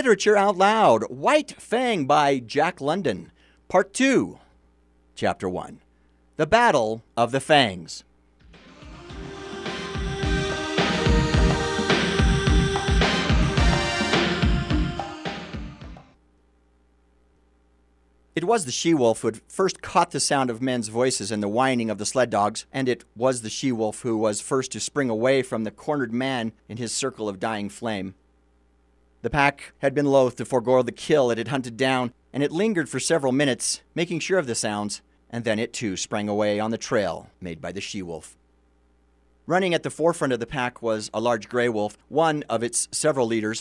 Literature Out Loud, White Fang by Jack London, Part 2, Chapter 1, The Battle of the Fangs. It was the she-wolf who had first caught the sound of men's voices and the whining of the sled dogs, and it was the she-wolf who was first to spring away from the cornered man in his circle of dying flame. The pack had been loath to forego the kill it had hunted down, and it lingered for several minutes, making sure of the sounds, and then it too sprang away on the trail made by the she-wolf. Running at the forefront of the pack was a large gray wolf, one of its several leaders.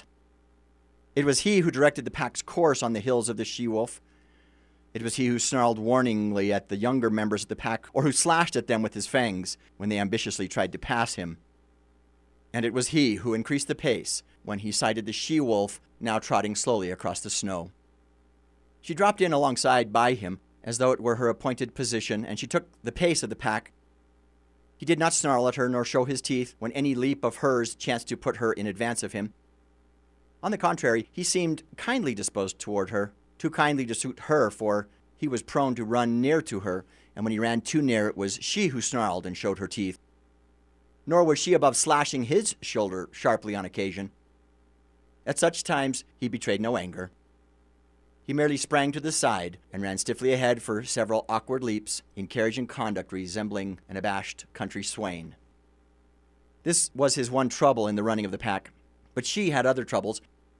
It was he who directed the pack's course on the hills of the she-wolf. It was he who snarled warningly at the younger members of the pack, or who slashed at them with his fangs when they ambitiously tried to pass him. And it was he who increased the pace when he sighted the she-wolf now trotting slowly across the snow. She dropped in alongside by him, as though it were her appointed position, and she took the pace of the pack. He did not snarl at her nor show his teeth when any leap of hers chanced to put her in advance of him. On the contrary, he seemed kindly disposed toward her, too kindly to suit her, for he was prone to run near to her, and when he ran too near it was she who snarled and showed her teeth. Nor was she above slashing his shoulder sharply on occasion. At such times he betrayed no anger. He merely sprang to the side and ran stiffly ahead for several awkward leaps, in carriage and conduct resembling an abashed country swain. This was his one trouble in the running of the pack, but she had other troubles.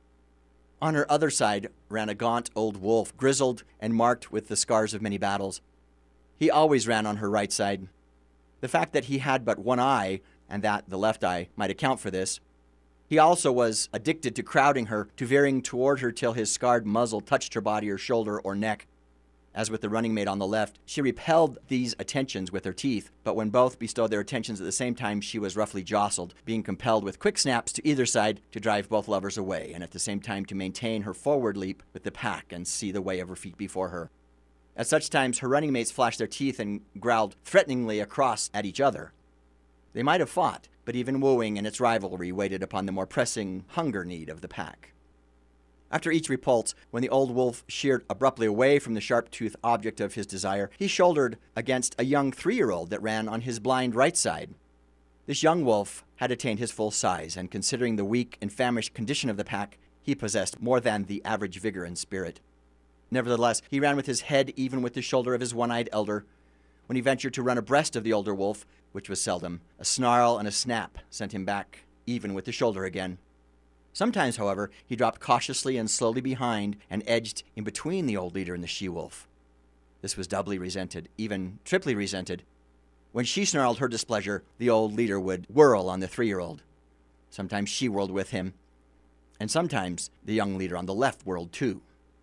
On her other side ran a gaunt old wolf, grizzled and marked with the scars of many battles. He always ran on her right side. The fact that he had but one eye, and that the left eye, might account for this. He also was addicted to crowding her, to veering toward her till his scarred muzzle touched her body or shoulder or neck. As with the running mate on the left, she repelled these attentions with her teeth, but when both bestowed their attentions at the same time, she was roughly jostled, being compelled with quick snaps to either side to drive both lovers away, and at the same time to maintain her forward leap with the pack and see the way of her feet before her. At such times, her running mates flashed their teeth and growled threateningly across at each other. They might have fought, but even wooing and its rivalry waited upon the more pressing hunger need of the pack. After each repulse, when the old wolf sheered abruptly away from the sharp-toothed object of his desire, he shouldered against a young 3-year-old that ran on his blind right side. This young wolf had attained his full size, and considering the weak and famished condition of the pack, he possessed more than the average vigor and spirit. Nevertheless, he ran with his head even with the shoulder of his one-eyed elder. When he ventured to run abreast of the older wolf, which was seldom, a snarl and a snap sent him back even with the shoulder again. Sometimes, however, he dropped cautiously and slowly behind and edged in between the old leader and the she-wolf. This was doubly resented, even triply resented. When she snarled her displeasure, the old leader would whirl on the 3-year-old. Sometimes she whirled with him, and sometimes the young leader on the left whirled too.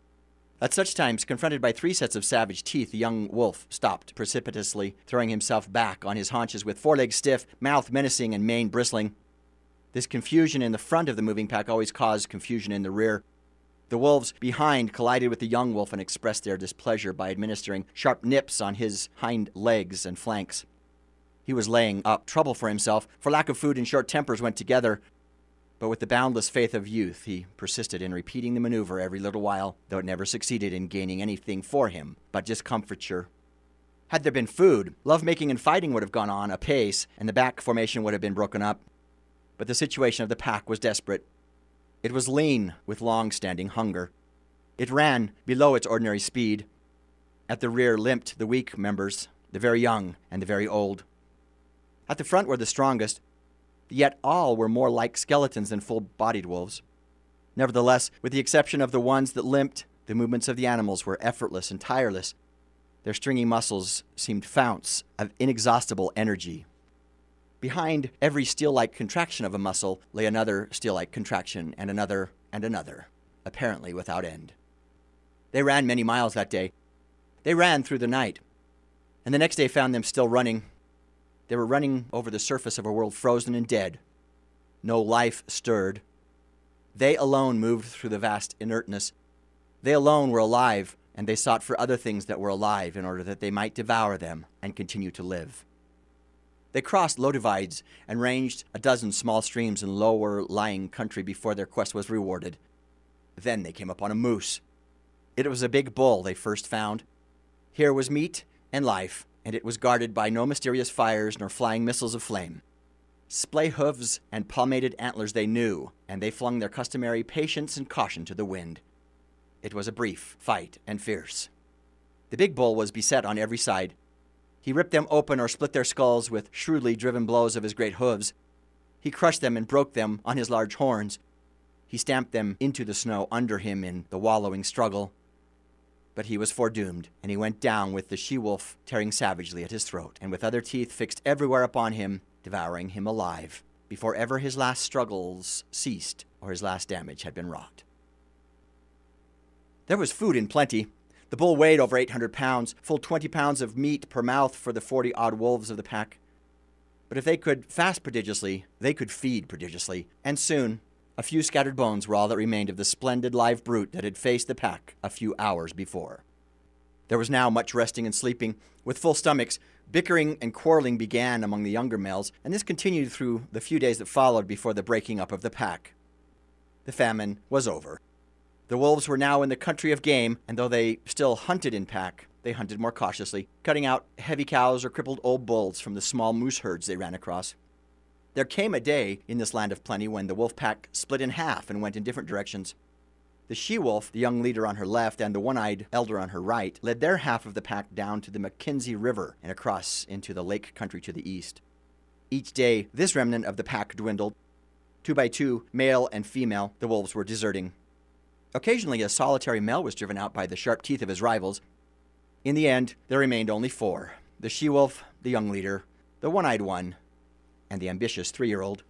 At such times, confronted by 3 sets of savage teeth, the young wolf stopped precipitously, throwing himself back on his haunches with forelegs stiff, mouth menacing, and mane bristling. This confusion in the front of the moving pack always caused confusion in the rear. The wolves behind collided with the young wolf and expressed their displeasure by administering sharp nips on his hind legs and flanks. He was laying up trouble for himself, for lack of food and short tempers went together. But with the boundless faith of youth, he persisted in repeating the maneuver every little while, though it never succeeded in gaining anything for him but discomfiture. Had there been food, love-making and fighting would have gone on apace, and the back formation would have been broken up. But the situation of the pack was desperate. It was lean with long-standing hunger. It ran below its ordinary speed. At the rear limped the weak members, the very young and the very old. At the front were the strongest, yet all were more like skeletons than full-bodied wolves. Nevertheless, with the exception of the ones that limped, the movements of the animals were effortless and tireless. Their stringy muscles seemed founts of inexhaustible energy. Behind every steel-like contraction of a muscle lay another steel-like contraction, and another, apparently without end. They ran many miles that day. They ran through the night, and the next day found them still running. They were running over the surface of a world frozen and dead. No life stirred. They alone moved through the vast inertness. They alone were alive, and they sought for other things that were alive in order that they might devour them and continue to live. They crossed low divides and ranged a dozen small streams in lower-lying country before their quest was rewarded. Then they came upon a moose. It was a big bull they first found. Here was meat and life, and it was guarded by no mysterious fires nor flying missiles of flame. Splay hooves and palmated antlers they knew, and they flung their customary patience and caution to the wind. It was a brief fight and fierce. The big bull was beset on every side. He ripped them open or split their skulls with shrewdly driven blows of his great hooves. He crushed them and broke them on his large horns. He stamped them into the snow under him in the wallowing struggle. But he was foredoomed, and he went down with the she-wolf tearing savagely at his throat, and with other teeth fixed everywhere upon him, devouring him alive, before ever his last struggles ceased or his last damage had been wrought. There was food in plenty. The bull weighed over 800 pounds, full 20 pounds of meat per mouth for the 40-odd wolves of the pack. But if they could fast prodigiously, they could feed prodigiously, and soon a few scattered bones were all that remained of the splendid live brute that had faced the pack a few hours before. There was now much resting and sleeping. With full stomachs, bickering and quarreling began among the younger males, and this continued through the few days that followed before the breaking up of the pack. The famine was over. The wolves were now in the country of game, and though they still hunted in pack, they hunted more cautiously, cutting out heavy cows or crippled old bulls from the small moose herds they ran across. There came a day in this land of plenty when the wolf pack split in half and went in different directions. The she-wolf, the young leader on her left, and the one-eyed elder on her right, led their half of the pack down to the Mackenzie River and across into the lake country to the east. Each day, this remnant of the pack dwindled. 2 by 2, male and female, the wolves were deserting. Occasionally, a solitary male was driven out by the sharp teeth of his rivals. In the end, there remained only 4, the she-wolf, the young leader, the one-eyed one, and the ambitious 3-year-old.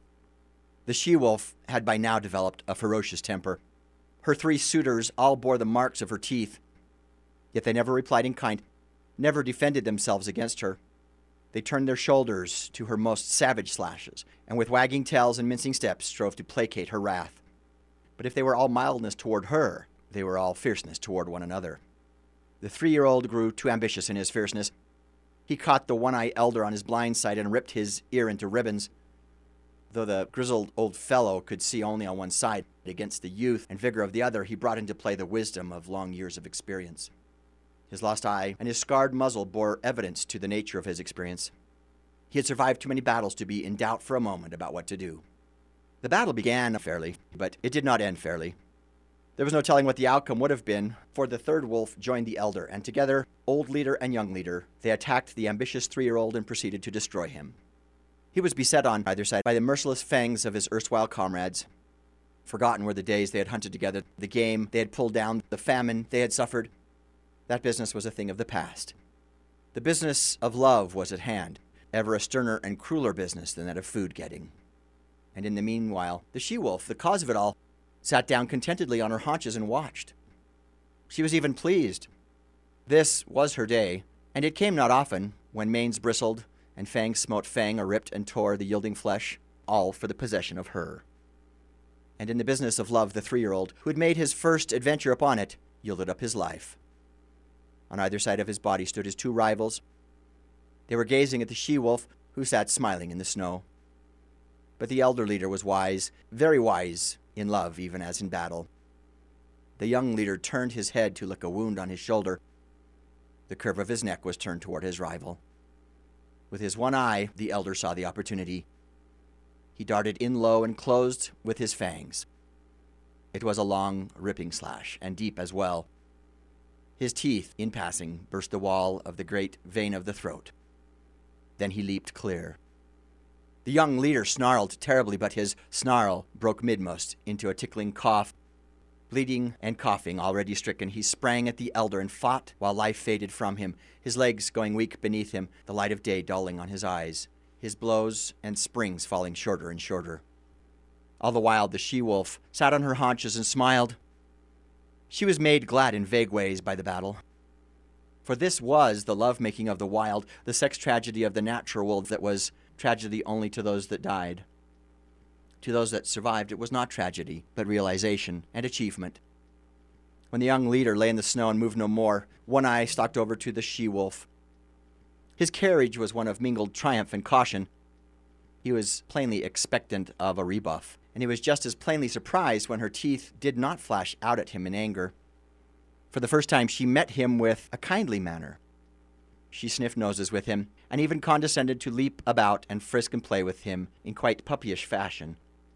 The she-wolf had by now developed a ferocious temper. Her 3 suitors all bore the marks of her teeth, yet they never replied in kind, never defended themselves against her. They turned their shoulders to her most savage slashes, and with wagging tails and mincing steps strove to placate her wrath. But if they were all mildness toward her, they were all fierceness toward one another. The 3-year-old grew too ambitious in his fierceness. He caught the one-eyed elder on his blind side and ripped his ear into ribbons. Though the grizzled old fellow could see only on one side, against the youth and vigor of the other, he brought into play the wisdom of long years of experience. His lost eye and his scarred muzzle bore evidence to the nature of his experience. He had survived too many battles to be in doubt for a moment about what to do. The battle began fairly, but it did not end fairly. There was no telling what the outcome would have been, for the 3rd wolf joined the elder, and together, old leader and young leader, they attacked the ambitious 3-year-old and proceeded to destroy him. He was beset on either side by the merciless fangs of his erstwhile comrades. Forgotten were the days they had hunted together, the game they had pulled down, the famine they had suffered. That business was a thing of the past. The business of love was at hand, ever a sterner and crueler business than that of food-getting. And in the meanwhile, the she-wolf, the cause of it all, sat down contentedly on her haunches and watched. She was even pleased. This was her day, and it came not often, when manes bristled and fangs smote fang or ripped and tore the yielding flesh, all for the possession of her. And in the business of love, the 3-year-old, who had made his first adventure upon it, yielded up his life. On either side of his body stood his 2 rivals. They were gazing at the she-wolf, who sat smiling in the snow. But the elder leader was wise, very wise, in love even as in battle. The young leader turned his head to lick a wound on his shoulder. The curve of his neck was turned toward his rival. With his one eye, the elder saw the opportunity. He darted in low and closed with his fangs. It was a long, ripping slash, and deep as well. His teeth, in passing, burst the wall of the great vein of the throat. Then he leaped clear. The young leader snarled terribly, but his snarl broke midmost into a tickling cough. Bleeding and coughing, already stricken, he sprang at the elder and fought while life faded from him, his legs going weak beneath him, the light of day dulling on his eyes, his blows and springs falling shorter and shorter. All the while the she-wolf sat on her haunches and smiled. She was made glad in vague ways by the battle. For this was the love-making of the wild, the sex tragedy of the natural world that was tragedy only to those that died. To those that survived, it was not tragedy, but realization and achievement. When the young leader lay in the snow and moved no more, One Eye stalked over to the she-wolf. His carriage was one of mingled triumph and caution. He was plainly expectant of a rebuff, and he was just as plainly surprised when her teeth did not flash out at him in anger. For the first time, she met him with a kindly manner. She sniffed noses with him, and even condescended to leap about and frisk and play with him in quite puppyish fashion.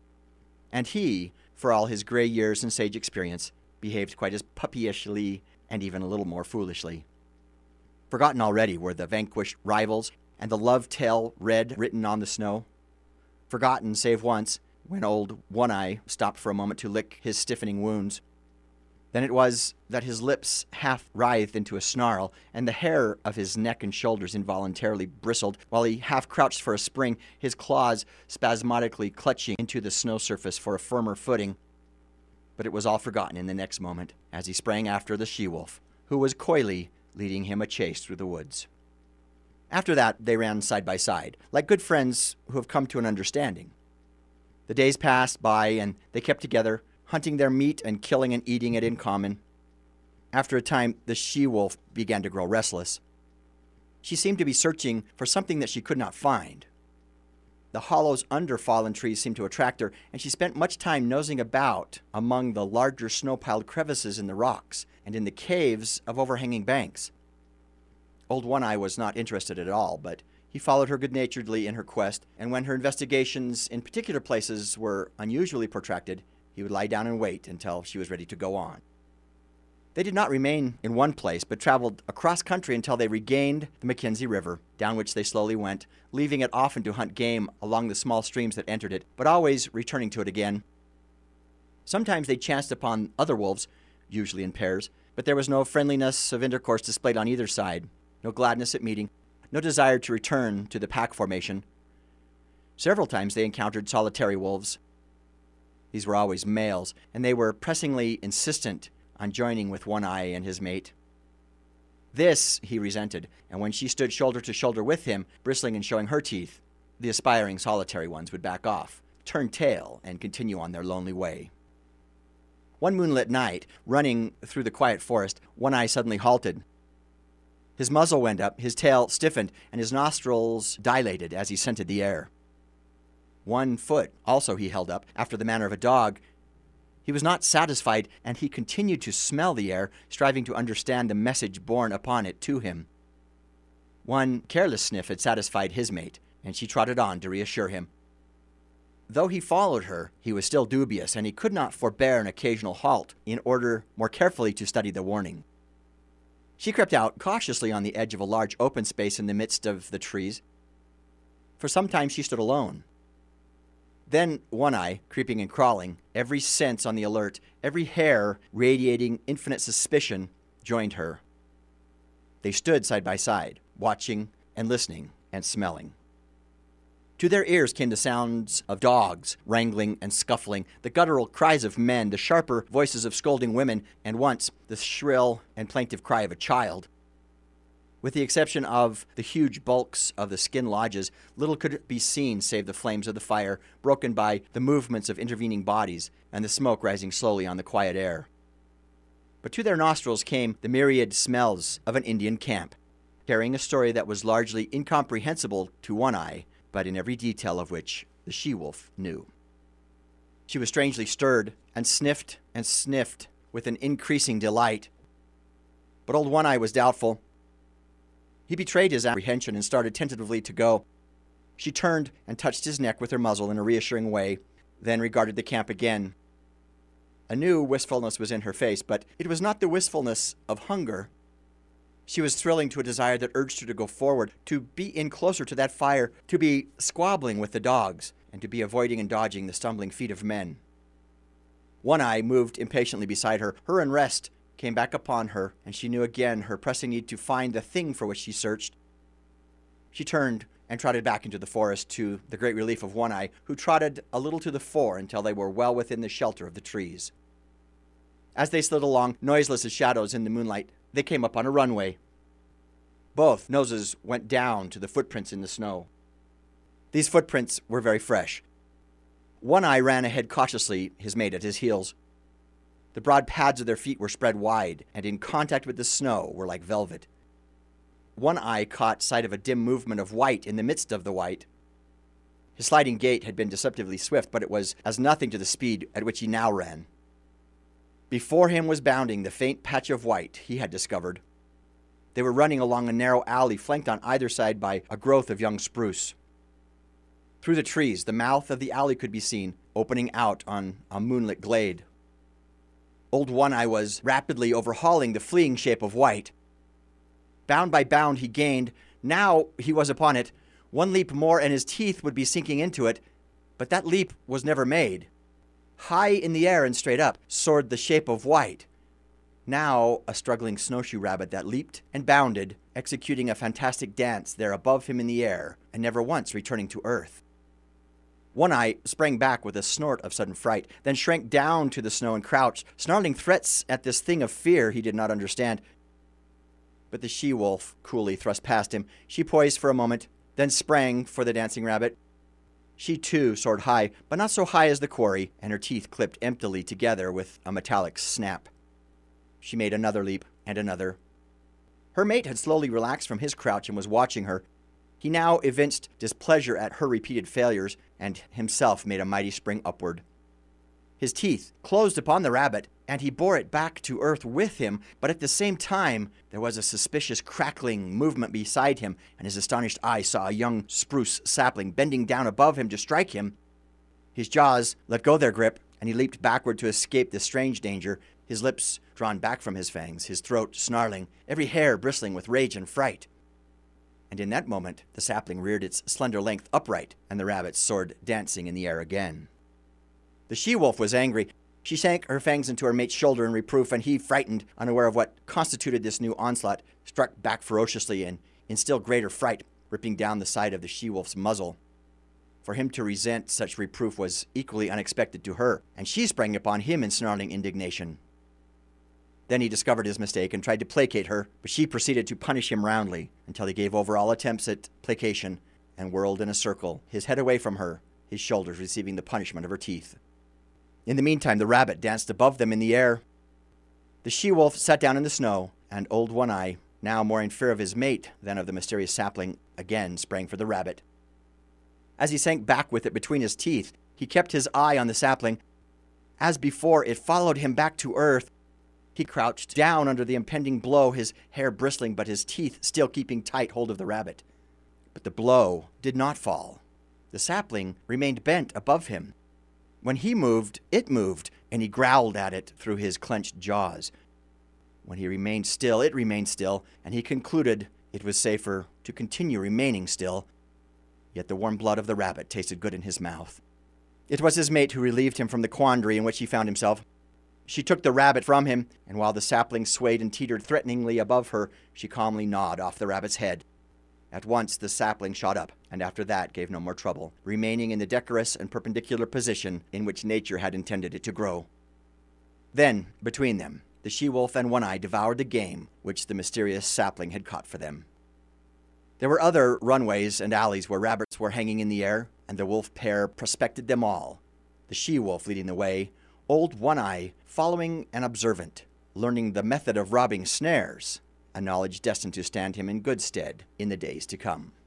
And he, for all his gray years and sage experience, behaved quite as puppyishly and even a little more foolishly. Forgotten already were the vanquished rivals and the love tale red written on the snow. Forgotten, save once, when old One-Eye stopped for a moment to lick his stiffening wounds. Then it was that his lips half writhed into a snarl, and the hair of his neck and shoulders involuntarily bristled, while he half crouched for a spring, his claws spasmodically clutching into the snow surface for a firmer footing. But it was all forgotten in the next moment, as he sprang after the she-wolf, who was coyly leading him a chase through the woods. After that, they ran side by side, like good friends who have come to an understanding. The days passed by, and they kept together, hunting their meat and killing and eating it in common. After a time, the she-wolf began to grow restless. She seemed to be searching for something that she could not find. The hollows under fallen trees seemed to attract her, and she spent much time nosing about among the larger snow-piled crevices in the rocks and in the caves of overhanging banks. Old One-Eye was not interested at all, but he followed her good-naturedly in her quest, and when her investigations in particular places were unusually protracted, he would lie down and wait until she was ready to go on. They did not remain in one place, but traveled across country until they regained the Mackenzie River, down which they slowly went, leaving it often to hunt game along the small streams that entered it, but always returning to it again. Sometimes they chanced upon other wolves, usually in pairs, but there was no friendliness of intercourse displayed on either side, no gladness at meeting, no desire to return to the pack formation. Several times they encountered solitary wolves. These were always males, and they were pressingly insistent on joining with One-Eye and his mate. This he resented, and when she stood shoulder to shoulder with him, bristling and showing her teeth, the aspiring solitary ones would back off, turn tail, and continue on their lonely way. One moonlit night, running through the quiet forest, One-Eye suddenly halted. His muzzle went up, his tail stiffened, and his nostrils dilated as he scented the air. One foot also he held up, after the manner of a dog. He was not satisfied, and he continued to smell the air, striving to understand the message borne upon it to him. One careless sniff had satisfied his mate, and she trotted on to reassure him. Though he followed her, he was still dubious, and he could not forbear an occasional halt in order more carefully to study the warning. She crept out cautiously on the edge of a large open space in the midst of the trees. For some time she stood alone. Then One-Eye, creeping and crawling, every sense on the alert, every hair radiating infinite suspicion, joined her. They stood side by side, watching and listening and smelling. To their ears came the sounds of dogs wrangling and scuffling, the guttural cries of men, the sharper voices of scolding women, and once the shrill and plaintive cry of a child. With the exception of the huge bulks of the skin lodges, little could be seen save the flames of the fire, broken by the movements of intervening bodies, and the smoke rising slowly on the quiet air. But to their nostrils came the myriad smells of an Indian camp, carrying a story that was largely incomprehensible to One-Eye, but in every detail of which the she-wolf knew. She was strangely stirred, and sniffed with an increasing delight. But old One-Eye was doubtful. He betrayed his apprehension and started tentatively to go. She turned and touched his neck with her muzzle in a reassuring way, then regarded the camp again. A new wistfulness was in her face, but it was not the wistfulness of hunger. She was thrilling to a desire that urged her to go forward, to be in closer to that fire, to be squabbling with the dogs, and to be avoiding and dodging the stumbling feet of men. One-Eye moved impatiently beside her. Her unrest came back upon her, and she knew again her pressing need to find the thing for which she searched. She turned and trotted back into the forest, to the great relief of One-Eye, who trotted a little to the fore until they were well within the shelter of the trees. As they slid along, noiseless as shadows in the moonlight, they came up on a runway. Both noses went down to the footprints in the snow. These footprints were very fresh. One-Eye ran ahead cautiously, his mate at his heels. The broad pads of their feet were spread wide, and in contact with the snow were like velvet. One-Eye caught sight of a dim movement of white in the midst of the white. His sliding gait had been deceptively swift, but it was as nothing to the speed at which he now ran. Before him was bounding the faint patch of white he had discovered. They were running along a narrow alley flanked on either side by a growth of young spruce. Through the trees, the mouth of the alley could be seen, opening out on a moonlit glade. Old One-Eye was rapidly overhauling the fleeing shape of white. Bound by bound he gained. Now he was upon it. One leap more and his teeth would be sinking into it, but that leap was never made. High in the air and straight up soared the shape of white. Now a struggling snowshoe rabbit that leaped and bounded, executing a fantastic dance there above him in the air, and never once returning to earth. One-Eye sprang back with a snort of sudden fright, then shrank down to the snow and crouched, snarling threats at this thing of fear he did not understand. But the she-wolf coolly thrust past him. She poised for a moment, then sprang for the dancing rabbit. She too soared high, but not so high as the quarry, and her teeth clipped emptily together with a metallic snap. She made another leap, and another. Her mate had slowly relaxed from his crouch and was watching her. He now evinced displeasure at her repeated failures, and himself made a mighty spring upward. His teeth closed upon the rabbit, and he bore it back to earth with him, but at the same time there was a suspicious crackling movement beside him, and his astonished eye saw a young spruce sapling bending down above him to strike him. His jaws let go their grip, and he leaped backward to escape this strange danger, his lips drawn back from his fangs, his throat snarling, every hair bristling with rage and fright. And in that moment, the sapling reared its slender length upright, and the rabbit soared dancing in the air again. The she-wolf was angry. She sank her fangs into her mate's shoulder in reproof, and he, frightened, unaware of what constituted this new onslaught, struck back ferociously and in still greater fright, ripping down the side of the she-wolf's muzzle. For him to resent such reproof was equally unexpected to her, and she sprang upon him in snarling indignation. Then he discovered his mistake and tried to placate her, but she proceeded to punish him roundly until he gave over all attempts at placation and whirled in a circle, his head away from her, his shoulders receiving the punishment of her teeth. In the meantime, the rabbit danced above them in the air. The she-wolf sat down in the snow, and Old One-Eye, now more in fear of his mate than of the mysterious sapling, again sprang for the rabbit. As he sank back with it between his teeth, he kept his eye on the sapling. As before, it followed him back to earth. He crouched down under the impending blow, his hair bristling, but his teeth still keeping tight hold of the rabbit. But the blow did not fall. The sapling remained bent above him. When he moved, it moved, and he growled at it through his clenched jaws. When he remained still, it remained still, and he concluded it was safer to continue remaining still. Yet the warm blood of the rabbit tasted good in his mouth. It was his mate who relieved him from the quandary in which he found himself. She took the rabbit from him, and while the sapling swayed and teetered threateningly above her, she calmly gnawed off the rabbit's head. At once the sapling shot up, and after that gave no more trouble, remaining in the decorous and perpendicular position in which nature had intended it to grow. Then, between them, the she-wolf and One-Eye devoured the game which the mysterious sapling had caught for them. There were other runways and alleys where rabbits were hanging in the air, and the wolf pair prospected them all, the she-wolf leading the way, Old One-Eye following and observant, learning the method of robbing snares, a knowledge destined to stand him in good stead in the days to come.